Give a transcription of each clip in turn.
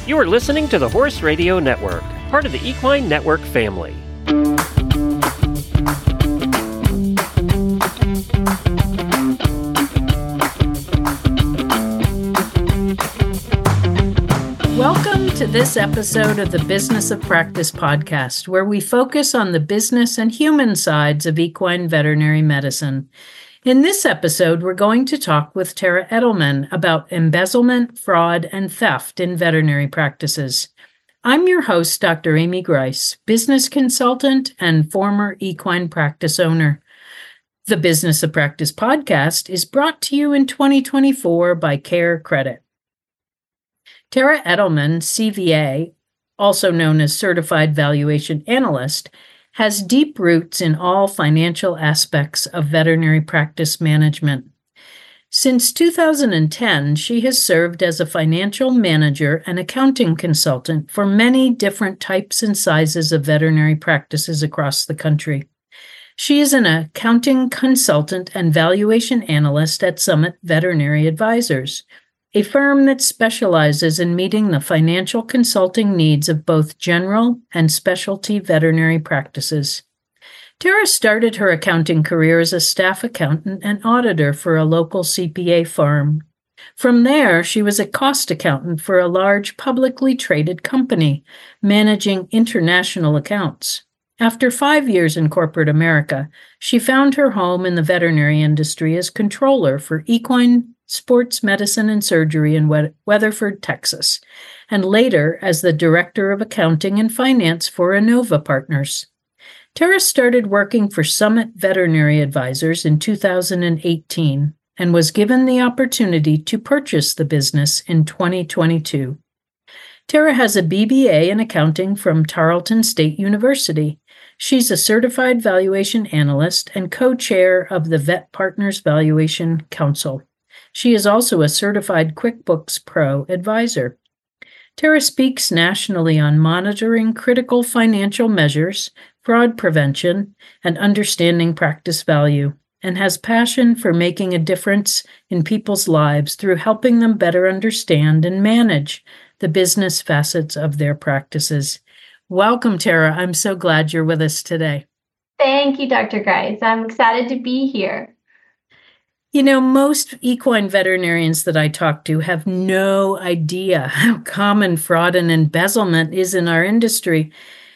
You are listening to the Horse Radio Network, part of the Equine Network family. Welcome to this episode of the Business of Practice podcast, where we focus on the business and human sides of equine veterinary medicine. In this episode, we're going to talk with Tara Edelman about embezzlement, fraud, and theft in veterinary practices. I'm your host, Dr. Amy Grice, business consultant and former equine practice owner. The Business of Practice podcast is brought to you in 2024 by Care Credit. Tara Edelman, CVA, also known as Certified Valuation Analyst, has deep roots in all financial aspects of veterinary practice management. Since 2010, she has served as a financial manager and accounting consultant for many different types and sizes of veterinary practices across the country. She is an accounting consultant and valuation analyst at Summit Veterinary Advisors, a firm that specializes in meeting the financial consulting needs of both general and specialty veterinary practices. Tara started her accounting career as a staff accountant and auditor for a local CPA firm. From there, she was a cost accountant for a large publicly traded company, managing international accounts. After 5 years in corporate America, she found her home in the veterinary industry as controller for equine sports medicine and surgery in Weatherford, Texas, and later as the director of accounting and finance for Innova Partners. Tara started working for Summit Veterinary Advisors in 2018 and was given the opportunity to purchase the business in 2022. Tara has a BBA in accounting from Tarleton State University. She's a certified valuation analyst and co-chair of the Vet Partners Valuation Council. She is also a certified QuickBooks Pro advisor. Tara speaks nationally on monitoring critical financial measures, fraud prevention, and understanding practice value, and has passion for making a difference in people's lives through helping them better understand and manage the business facets of their practices. Welcome, Tara. I'm so glad you're with us today. Thank you, Dr. Grice. I'm excited to be here. You know, most equine veterinarians that I talk to have no idea how common fraud and embezzlement is in our industry.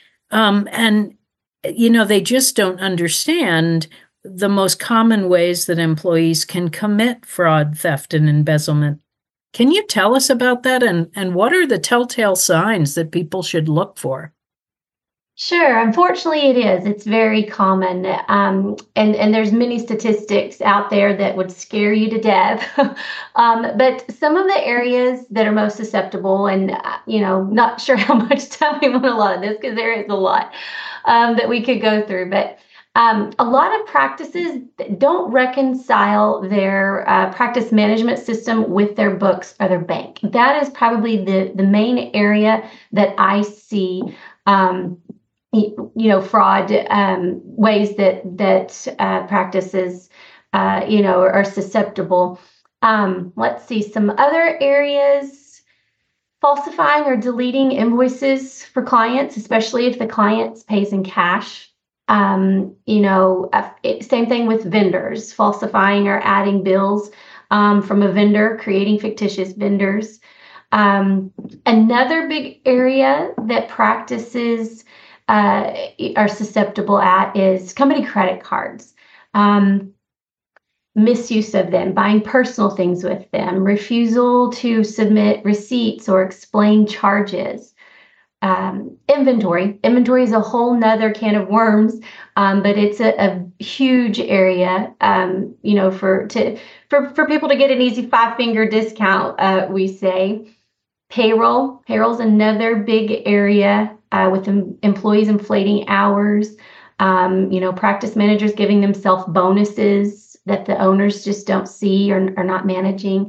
They just don't understand the most common ways that employees can commit fraud, theft, and embezzlement. Can you tell us about that? And what are the telltale signs that people should look for? Sure. Unfortunately, it is. It's very common. And there's many statistics out there that would scare you to death. But some of the areas that are most susceptible, and, not sure how much time we want a lot of this because there is a lot that we could go through. But a lot of practices don't reconcile their practice management system with their books or their bank. That is probably the main area that I see fraud ways that practices, are susceptible. Let's see some other areas: falsifying or deleting invoices for clients, especially if the client pays in cash. Same thing with vendors, falsifying or adding bills from a vendor, creating fictitious vendors. Another big area that practices are susceptible at is company credit cards, misuse of them, buying personal things with them, refusal to submit receipts or explain charges. Inventory is a whole nother can of worms, but it's a huge area, for people to get an easy 5-finger discount, we say. Payroll's another big area, with employees inflating hours, practice managers giving themselves bonuses that the owners just don't see or are not managing.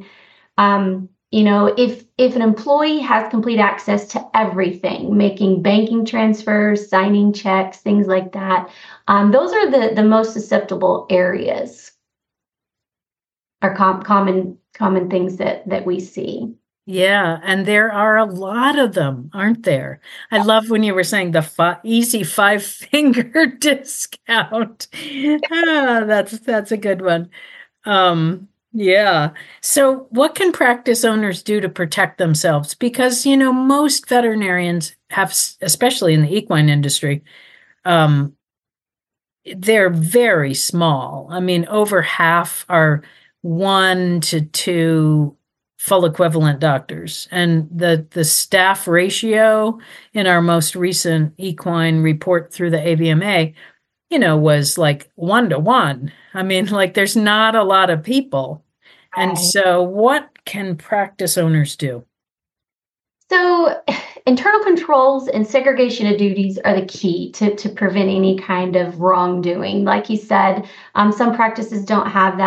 If an employee has complete access to everything, making banking transfers, signing checks, things like that, those are the most susceptible areas, or common things that we see. Yeah, and there are a lot of them, aren't there? I love when you were saying the easy 5 finger discount. That's a good one. Yeah. So what can practice owners do to protect themselves? Because, most veterinarians have, especially in the equine industry, um, they're very small. I mean, over half are 1 to 2 full equivalent doctors. And the staff ratio in our most recent equine report through the AVMA, was like 1 to 1. I mean, like there's not a lot of people. And Right. so what can practice owners do? So, internal controls and segregation of duties are the key to prevent any kind of wrongdoing. Like you said, some practices don't have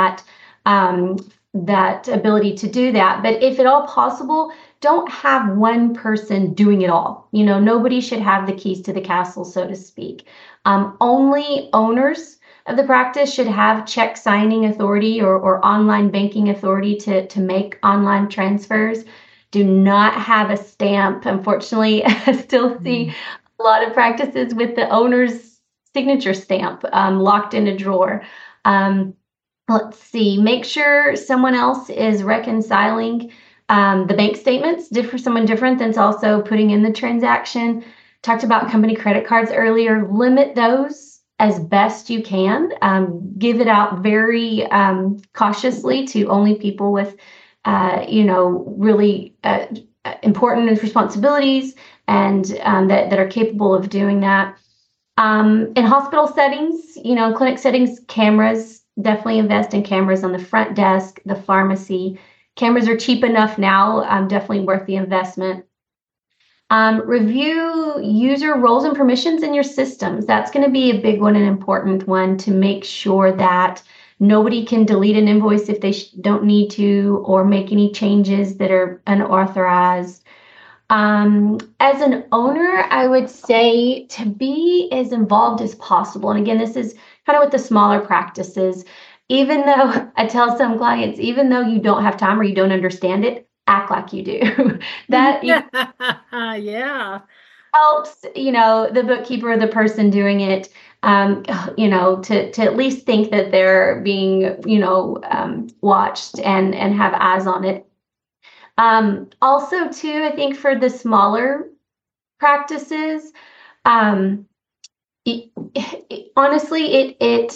that ability to do that. But if at all possible, don't have one person doing it all. Nobody should have the keys to the castle, so to speak. Only owners of the practice should have check signing authority or online banking authority to make online transfers. Do not have a stamp. Unfortunately, I still see a lot of practices with the owner's signature stamp locked in a drawer. Let's see, make sure someone else is reconciling the bank statements for someone different that's also putting in the transaction. Talked about company credit cards earlier. Limit those as best you can. Give it out very cautiously to only people with really important responsibilities and that are capable of doing that. In hospital settings, clinic settings, cameras, definitely invest in cameras on the front desk, the pharmacy. Cameras are cheap enough now, definitely worth the investment. Review user roles and permissions in your systems. That's going to be a big one, an important one, to make sure that nobody can delete an invoice if they don't need to, or make any changes that are unauthorized. As an owner, I would say to be as involved as possible. And again, this is kind of with the smaller practices. Even though I tell some clients, even though you don't have time or you don't understand it, act like you do. That Yeah. helps, the bookkeeper, the person doing it, to at least think that they're being, watched and have eyes on it. Also, too, I think for the smaller practices, honestly,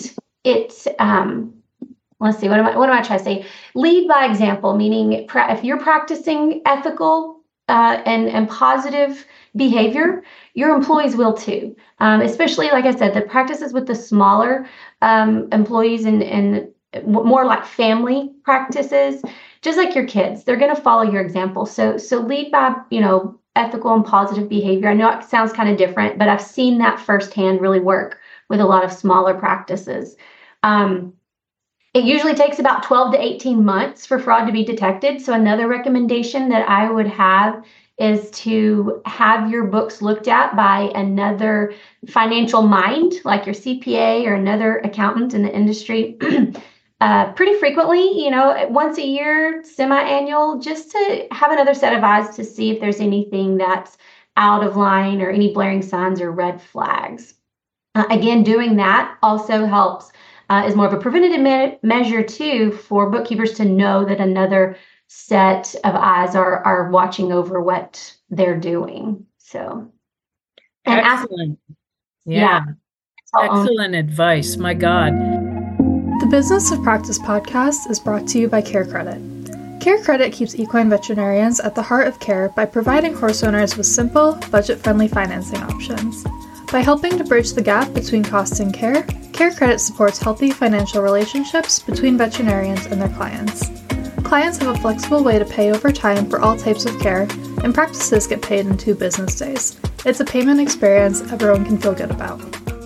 let's see, what am I trying to say? Lead by example, meaning if you're practicing ethical and positive behavior, your employees will too. Especially, like I said, the practices with the smaller employees and more like family practices, just like your kids, they're going to follow your example. So lead by, ethical and positive behavior. I know it sounds kind of different, but I've seen that firsthand really work with a lot of smaller practices. It usually takes about 12 to 18 months for fraud to be detected. So another recommendation that I would have is to have your books looked at by another financial mind, like your CPA or another accountant in the industry, pretty frequently, once a year, semi-annual, just to have another set of eyes to see if there's anything that's out of line or any blaring signs or red flags. Again, doing that also helps, is more of a preventative measure too, for bookkeepers to know that another set of eyes are watching over what they're doing. So, and excellent. Excellent advice. My God. The Business of Practice podcast is brought to you by CareCredit. CareCredit keeps equine veterinarians at the heart of care by providing horse owners with simple, budget-friendly financing options. By helping to bridge the gap between costs and care, CareCredit supports healthy financial relationships between veterinarians and their clients. Clients have a flexible way to pay over time for all types of care, and practices get paid in 2 business days. It's a payment experience everyone can feel good about.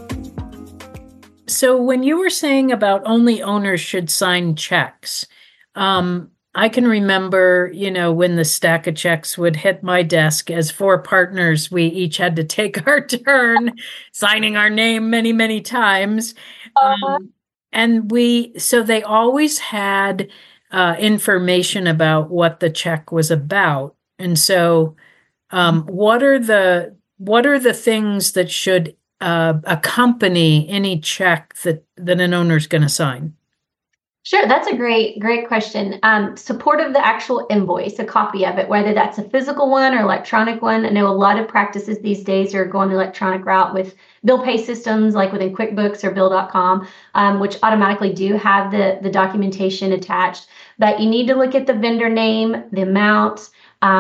So when you were saying about only owners should sign checks, I can remember, when the stack of checks would hit my desk as 4 partners, we each had to take our turn signing our name many, many times. So they always had information about what the check was about. And so, what are the things that should accompany any check that an owner is going to sign? Sure, that's a great question. Support of the actual invoice, a copy of it, whether that's a physical one or electronic one. I know a lot of practices these days are going the electronic route with bill pay systems like within QuickBooks or Bill.com, which automatically do have the documentation attached. But you need to look at the vendor name, the amount,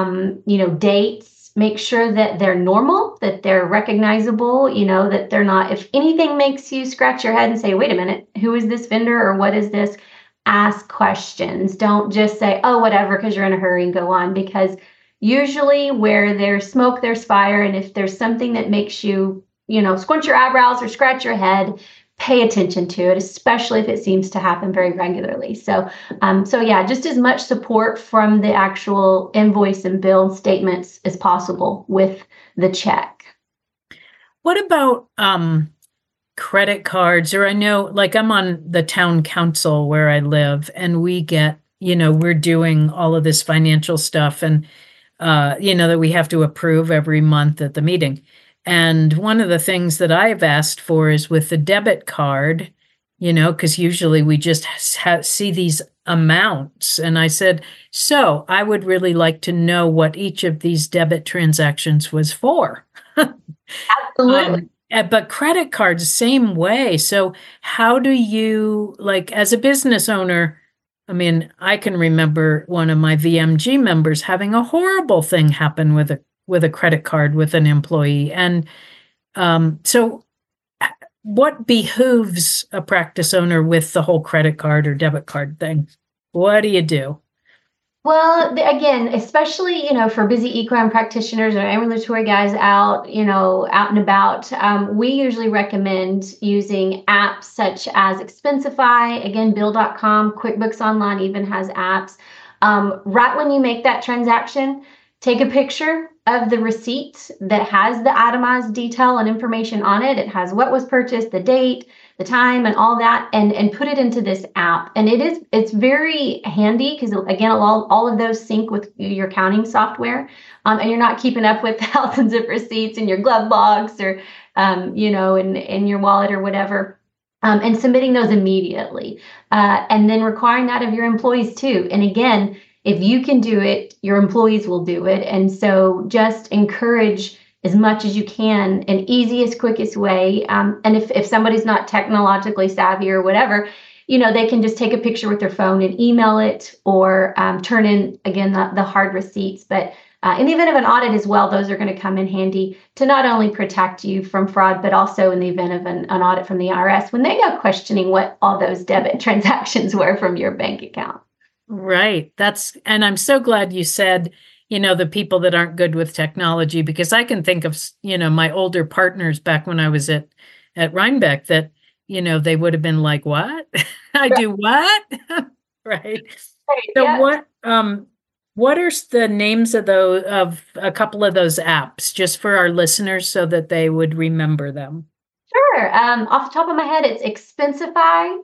dates. Make sure that they're normal, that they're recognizable, that they're not, if anything makes you scratch your head and say, wait a minute, who is this vendor or what is this? Ask questions. Don't just say, oh, whatever, because you're in a hurry and go on. Because usually where there's smoke, there's fire. And if there's something that makes you, squint your eyebrows or scratch your head, pay attention to it, especially if it seems to happen very regularly. So yeah, just as much support from the actual invoice and bill statements as possible with the check. What about credit cards? Or I know, like, I'm on the town council where I live, and we get, we're doing all of this financial stuff, and that we have to approve every month at the meeting. And one of the things that I've asked for is with the debit card, because usually we just see these amounts. And I said, so I would really like to know what each of these debit transactions was for. Absolutely. But credit cards, same way. So how do you, like, as a business owner, I mean, I can remember one of my VMG members having a horrible thing happen with a credit card with an employee. And so what behooves a practice owner with the whole credit card or debit card thing? What do you do? Well, again, especially, for busy equine practitioners or ambulatory guys out and about, we usually recommend using apps such as Expensify, again, Bill.com, QuickBooks Online even has apps. Right when you make that transaction, take a picture of the receipt that has the itemized detail and information on it. It has what was purchased, the date, the time, and all that, and put it into this app. And it's very handy because, again, all of those sync with your accounting software, and you're not keeping up with thousands of receipts in your glove box or in your wallet or whatever. And submitting those immediately, and then requiring that of your employees too. And again, if you can do it, your employees will do it. And so just encourage as much as you can, an easiest, quickest way. And if somebody's not technologically savvy or whatever, they can just take a picture with their phone and email it, or turn in, again, the hard receipts. But in the event of an audit as well, those are going to come in handy to not only protect you from fraud, but also in the event of an audit from the IRS when they go questioning what all those debit transactions were from your bank account. Right. And I'm so glad you said, the people that aren't good with technology, because I can think of, my older partners back when I was at Rhinebeck that, they would have been like, what? I do what? Right. So yeah. What are the names of a couple of those apps, just for our listeners so that they would remember them? Sure. Off the top of my head, it's Expensify,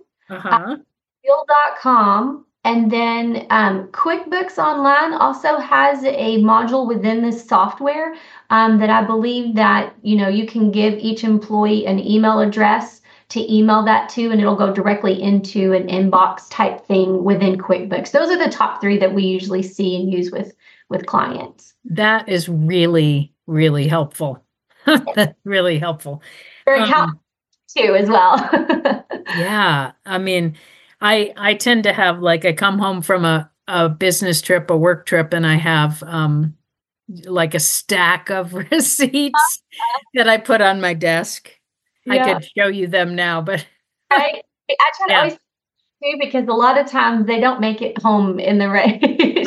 Bill.com. And then QuickBooks Online also has a module within this software that I believe that, you can give each employee an email address to email that to, and it'll go directly into an inbox type thing within QuickBooks. Those are the top three that we usually see and use with clients. That is really, really helpful. That's really helpful. Very helpful too as well. Yeah. I mean, I tend to have, I come home from a business trip, a work trip, and I have a stack of receipts that I put on my desk. Yeah. I could show you them now, but I try to always do, because a lot of times they don't make it home in the rain.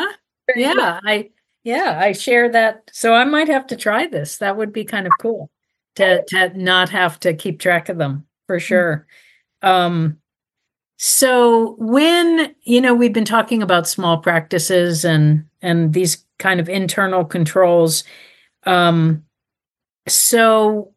I share that. So I might have to try this. That would be kind of cool to not have to keep track of them, for sure. So when, we've been talking about small practices and these kind of internal controls. So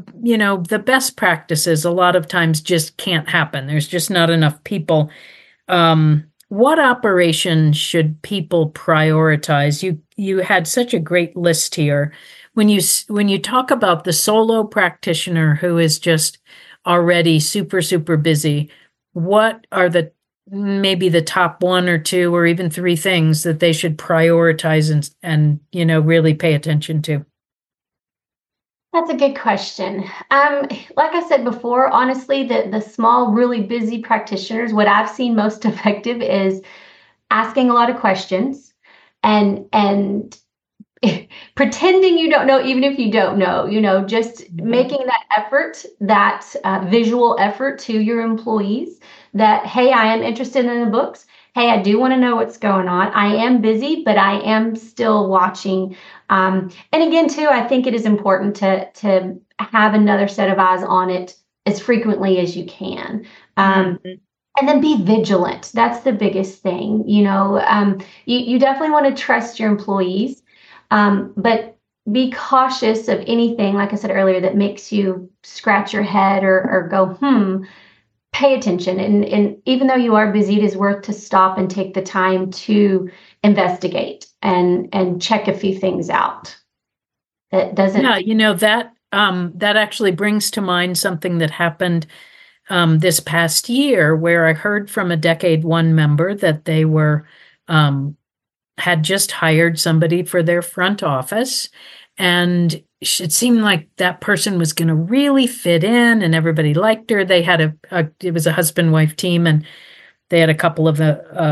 the best practices a lot of times just can't happen. There's just not enough people. what operations should people prioritize? You had such a great list here. When you talk about the solo practitioner who is just already super, super busy, what are maybe the top one or two or even three things that they should prioritize and really pay attention to? That's a good question. Like I said before, honestly, the small, really busy practitioners, what I've seen most effective is asking a lot of questions and pretending you don't know, even if you don't know, just making that effort, that visual effort to your employees that, hey, I am interested in the books. Hey, I do want to know what's going on. I am busy, but I am still watching. And again, too, I think it is important to have another set of eyes on it as frequently as you can. And then be vigilant. That's the biggest thing. You definitely want to trust your employees, but be cautious of anything, like I said earlier, that makes you scratch your head or go, pay attention. And even though you are busy, it is worth to stop and take the time to investigate and check a few things out. That doesn't. Yeah, that actually brings to mind something that happened this past year, where I heard from a Decade One member that they were had just hired somebody for their front office, and it seemed like that person was going to really fit in, and everybody liked her. They had it was a husband-wife team, and they had a couple of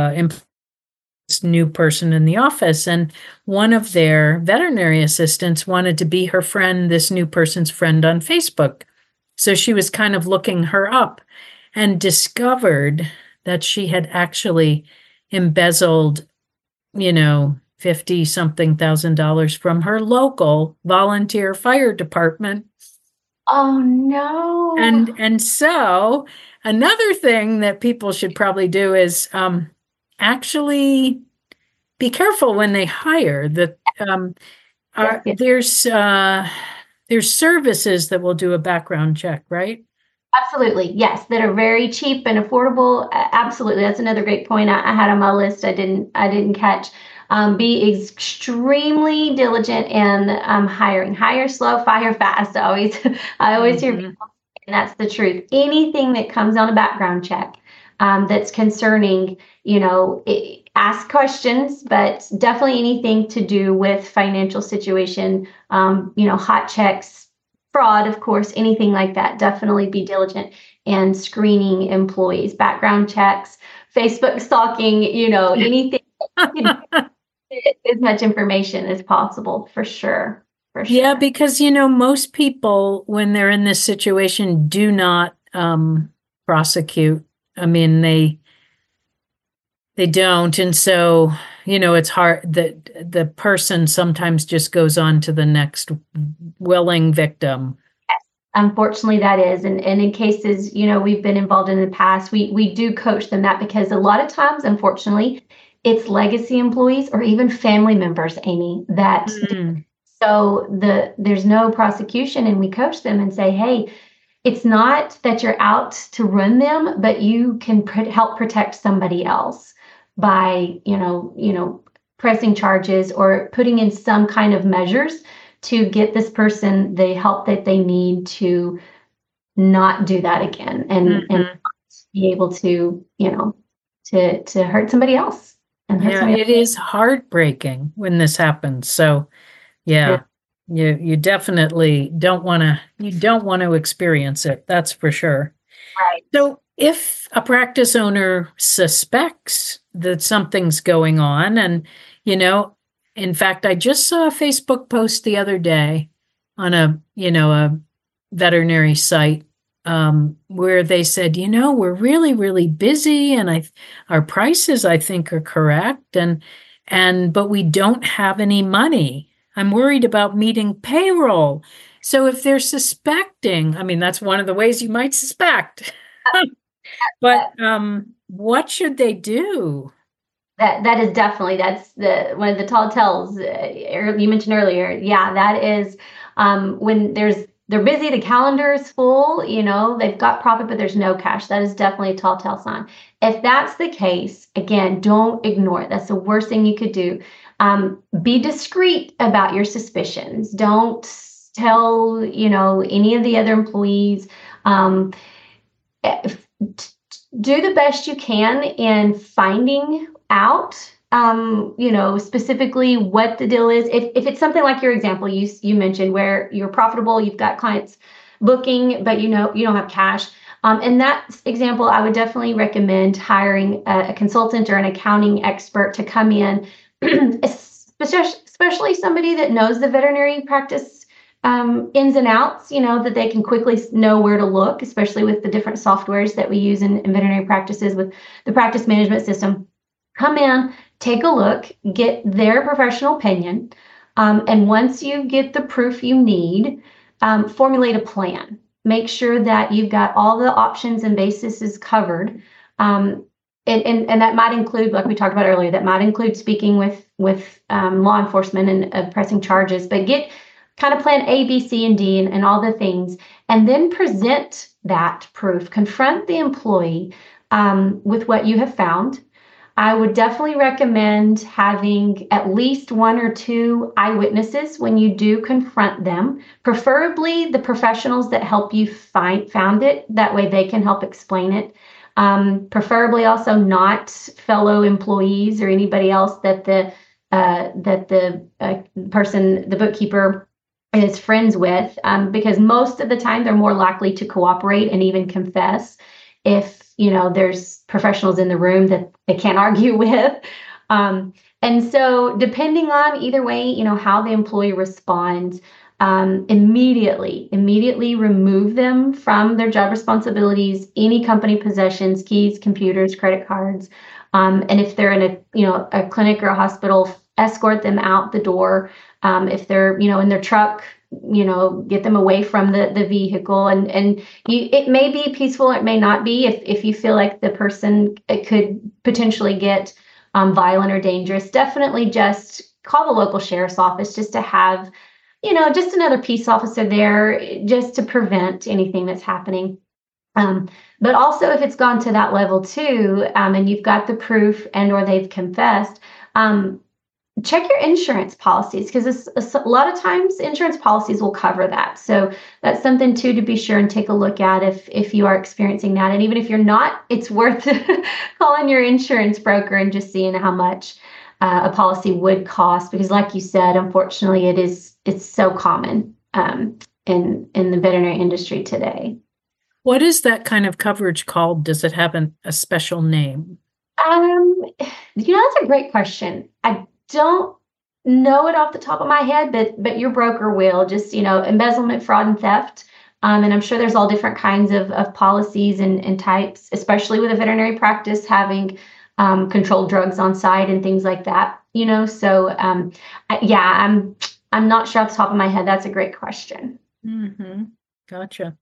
new person in the office, and one of their veterinary assistants wanted to be her friend, this new person's friend on Facebook. So she was kind of looking her up and discovered that she had actually embezzled, $50-something thousand from her local volunteer fire department. Oh no. And so another thing that people should probably do is actually be careful when they hire. There's services that will do a background check, right? Absolutely. Yes. That are very cheap and affordable. Absolutely. That's another great point I had on my list. I didn't catch. Be extremely diligent in hiring. Hire slow, fire fast. I always hear people, and that's the truth. Anything that comes on a background check that's concerning, ask questions, but definitely anything to do with financial situation, hot checks, fraud, of course, anything like that. Definitely be diligent in screening employees, background checks, Facebook stalking, anything. As much information as possible, for sure. Yeah, because, most people, when they're in this situation, do not prosecute. I mean, they don't. And so, it's hard that the person sometimes just goes on to the next willing victim. Yes, unfortunately, that is. And in cases, we've been involved in the past, we do coach them that, because a lot of times, unfortunately, it's legacy employees or even family members, Amy, that so there's no prosecution, and we coach them and say, hey, it's not that you're out to ruin them, but you can help protect somebody else by, pressing charges or putting in some kind of measures to get this person the help that they need to not do that again and be able to, to hurt somebody else. Yeah, it is heartbreaking when this happens. So, yeah. You definitely don't want to experience it. That's for sure. Right. So if a practice owner suspects that something's going on, and, in fact, I just saw a Facebook post the other day on a veterinary site where they said, we're really, really busy, and our prices, I think, are correct. But we don't have any money. I'm worried about meeting payroll. So if they're suspecting, I mean, that's one of the ways you might suspect. But what should they do? That is definitely, that's one of the tall tales you mentioned earlier. Yeah, that is when there's they're busy, the calendar is full, they've got profit, but there's no cash. That is definitely a tall tale sign. If that's the case, again, don't ignore it. That's the worst thing you could do. Be discreet about your suspicions. Don't tell, any of the other employees. Do the best you can in finding out, specifically what the deal is. If it's something like your example you mentioned where you're profitable, you've got clients booking, but you don't have cash. In that example, I would definitely recommend hiring a consultant or an accounting expert to come in, especially somebody that knows the veterinary practice ins and outs, that they can quickly know where to look, especially with the different softwares that we use in veterinary practices with the practice management system. Come in, take a look, get their professional opinion. And once you get the proof you need, formulate a plan. Make sure that you've got all the options and bases covered. And that might include, like we talked about earlier, that might include speaking with law enforcement and pressing charges, but get kind of plan A, B, C, and D and all the things, and then present that proof. Confront the employee with what you have found. I would definitely recommend having at least 1 or 2 eyewitnesses when you do confront them, preferably the professionals that help you found it. That way they can help explain it. Preferably also not fellow employees or anybody else that the bookkeeper is friends with, because most of the time they're more likely to cooperate and even confess if there's professionals in the room that they can't argue with. And so depending on either way, how the employee responds, immediately remove them from their job responsibilities, any company possessions, keys, computers, credit cards. And if they're in a clinic or a hospital, escort them out the door. If they're, in their truck, get them away from the vehicle. And it may be peaceful, it may not be. If you feel like the person could potentially get violent or dangerous, definitely just call the local sheriff's office just to have, just another peace officer there just to prevent anything that's happening. But also if it's gone to that level too, and you've got the proof and or they've confessed, check your insurance policies, because a lot of times insurance policies will cover that. So that's something too to be sure and take a look at if you are experiencing that. And even if you're not, it's worth calling your insurance broker and just seeing how much a policy would cost, because like you said, unfortunately, it's so common in the veterinary industry today. What is that kind of coverage called? Does it have a special name? That's a great question. I don't know it off the top of my head, but your broker will. Just, embezzlement, fraud, and theft. And I'm sure there's all different kinds of policies and types, especially with a veterinary practice having controlled drugs on site and things like that. So I'm not sure off the top of my head. That's a great question. Mm-hmm. Gotcha.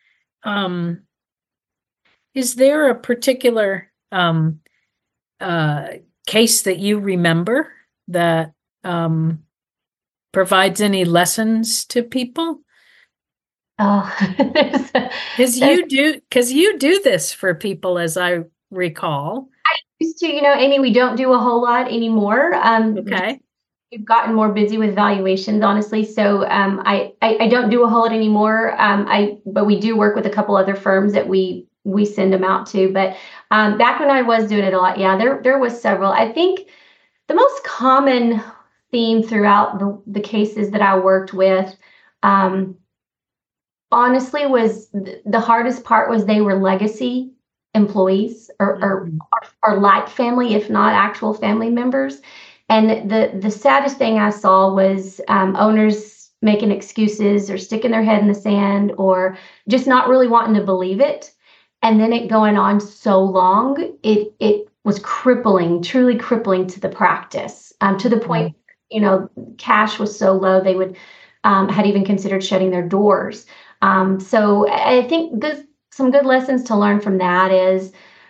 Is there a particular case that you remember that provides any lessons to people? Oh, because you do this for people, as I recall. I used to, Amy, we don't do a whole lot anymore. Okay. We've gotten more busy with valuations, honestly. So I don't do a whole lot anymore. But we do work with a couple other firms that we send them out to. But back when I was doing it a lot, there was several. I think the most common theme throughout the cases that I worked with, honestly, was the hardest part was they were legacy employees or like family, if not actual family members. And the saddest thing I saw was owners making excuses or sticking their head in the sand or just not really wanting to believe it. And then it going on so long, it was crippling, truly crippling to the practice, to the point, cash was so low, they would had even considered shutting their doors. So I think some good lessons to learn from that is,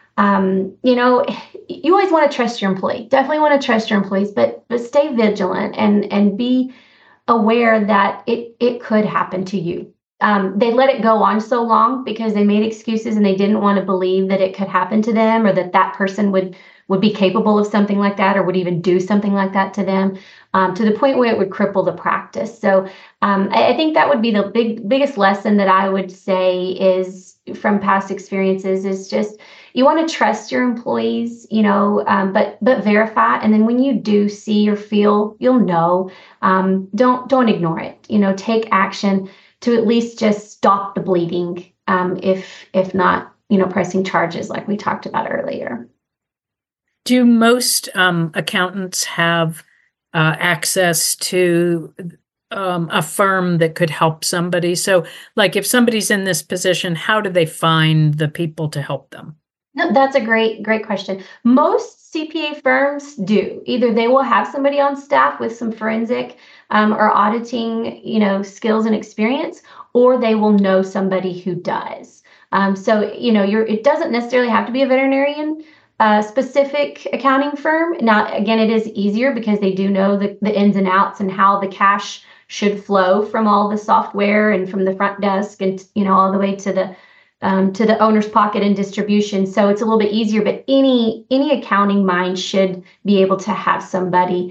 you always want to trust your employee, definitely want to trust your employees, but stay vigilant and be aware that it could happen to you. they let it go on so long because they made excuses and they didn't want to believe that it could happen to them, or that that person would be capable of something like that, or would even do something like that to them, to the point where it would cripple the practice. So I think that would be the biggest lesson that I would say is from past experiences, is just, you want to trust your employees, but verify. And then when you do see or feel, you'll know. Don't ignore it. Take action to at least just stop the bleeding. If not, pressing charges like we talked about earlier. Do most accountants have access to a firm that could help somebody? So, like, if somebody's in this position, how do they find the people to help them? No, that's a great question. Most CPA firms do. Either they will have somebody on staff with some forensic or auditing, skills and experience, or they will know somebody who does. So, it doesn't necessarily have to be a veterinarian specific accounting firm. Now, again, it is easier because they do know the ins and outs and how the cash should flow from all the software and from the front desk and, all the way to the owner's pocket and distribution. So it's a little bit easier, but any accounting mind should be able to have somebody,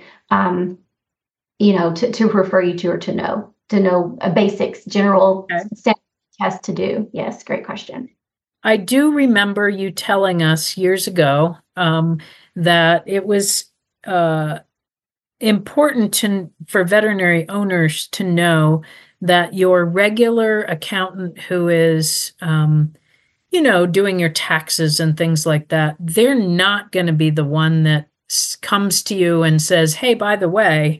to refer you to, or to know a basics, general test to do. Yes. Great question. I do remember you telling us years ago that it was important for veterinary owners to know that your regular accountant who is, doing your taxes and things like that, they're not going to be the one that comes to you and says, hey, by the way.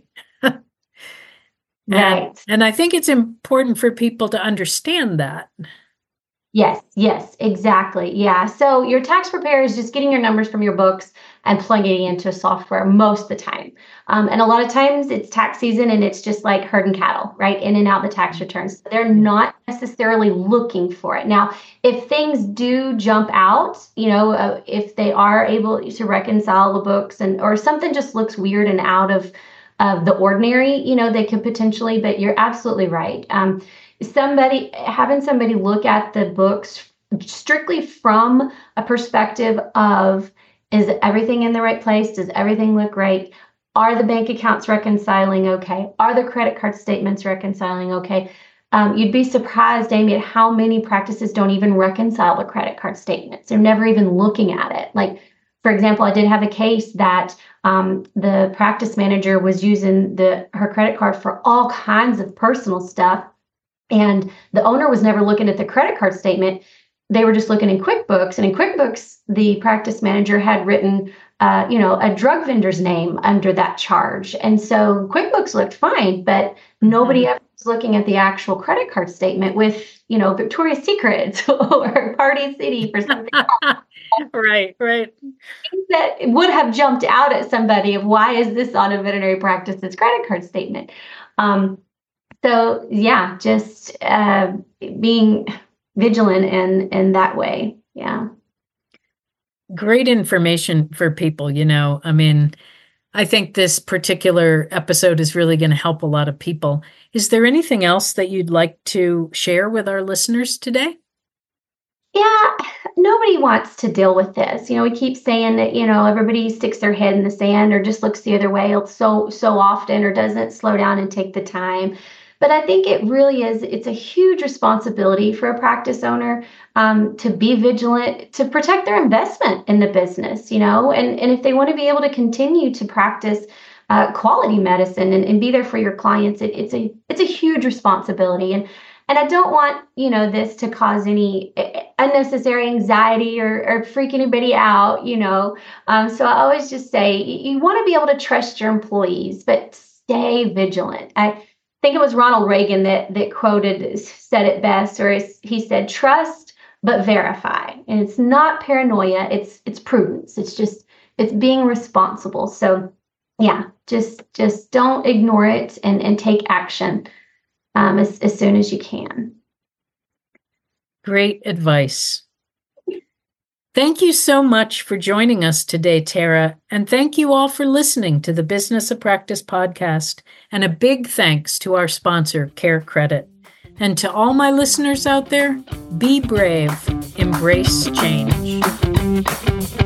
Right. And I think it's important for people to understand that. Yes, exactly. Yeah. So your tax preparer is just getting your numbers from your books and plugging it into software most of the time. And a lot of times it's tax season and it's just like herding cattle, right? In and out the tax returns. They're not necessarily looking for it. Now, if things do jump out, if they are able to reconcile the books or something just looks weird and out of the ordinary, they could potentially, but you're absolutely right. Having somebody look at the books strictly from a perspective of, is everything in the right place? Does everything look right? Are the bank accounts reconciling okay? Are the credit card statements reconciling okay? You'd be surprised, Amy, at how many practices don't even reconcile the credit card statements. They're never even looking at it. Like, for example, I did have a case that the practice manager was using her credit card for all kinds of personal stuff. And the owner was never looking at the credit card statement. They were just looking in QuickBooks. And in QuickBooks, the practice manager had written, a drug vendor's name under that charge. And so QuickBooks looked fine, but nobody ever was looking at the actual credit card statement with, Victoria's Secret or Party City for something. Right. That would have jumped out at somebody of, why is this on a veterinary practice's credit card statement? So yeah, just being vigilant in that way. Yeah. Great information for people, I mean, I think this particular episode is really going to help a lot of people. Is there anything else that you'd like to share with our listeners today? Yeah, nobody wants to deal with this. We keep saying that, everybody sticks their head in the sand or just looks the other way so often, or doesn't slow down and take the time. But I think it really is, it's a huge responsibility for a practice owner to be vigilant, to protect their investment in the business, and if they want to be able to continue to practice quality medicine and be there for your clients, it's a huge responsibility. And I don't want, this to cause any unnecessary anxiety or freak anybody out, So I always just say you want to be able to trust your employees, but stay vigilant. I think it was Ronald Reagan that said it best, or he said, trust, but verify. And it's not paranoia, it's prudence. It's being responsible. So yeah, just don't ignore it and take action as soon as you can. Great advice. Thank you so much for joining us today, Tara, and thank you all for listening to the Business of Practice podcast, and a big thanks to our sponsor, CareCredit. And to all my listeners out there, be brave, embrace change.